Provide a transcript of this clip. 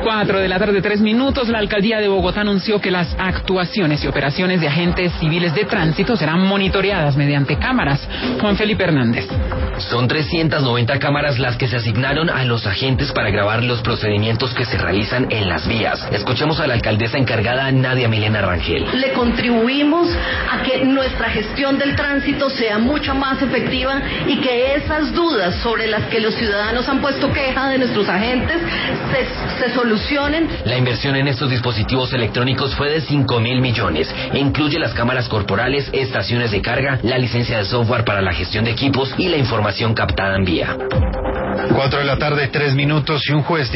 4 de la tarde, 3 minutos. La alcaldía de Bogotá anunció que las actuaciones y operaciones de agentes civiles de tránsito serán monitoreadas mediante cámaras. Juan Felipe Hernández. Son 390 cámaras las que se asignaron a los agentes para grabar los procedimientos que se realizan en las vías. Escuchemos a la alcaldesa encargada, Nadia Milena Rangel. Le contribuimos a que nuestra gestión del tránsito sea mucho más efectiva y que esas dudas sobre las que los ciudadanos han puesto queja de nuestros agentes se solucionen. La inversión en estos dispositivos electrónicos fue de 5.000 millones. Incluye las cámaras corporales, estaciones de carga, la licencia de software para la gestión de equipos y la información captada en vía. 4 de la tarde, 3 minutos y un juez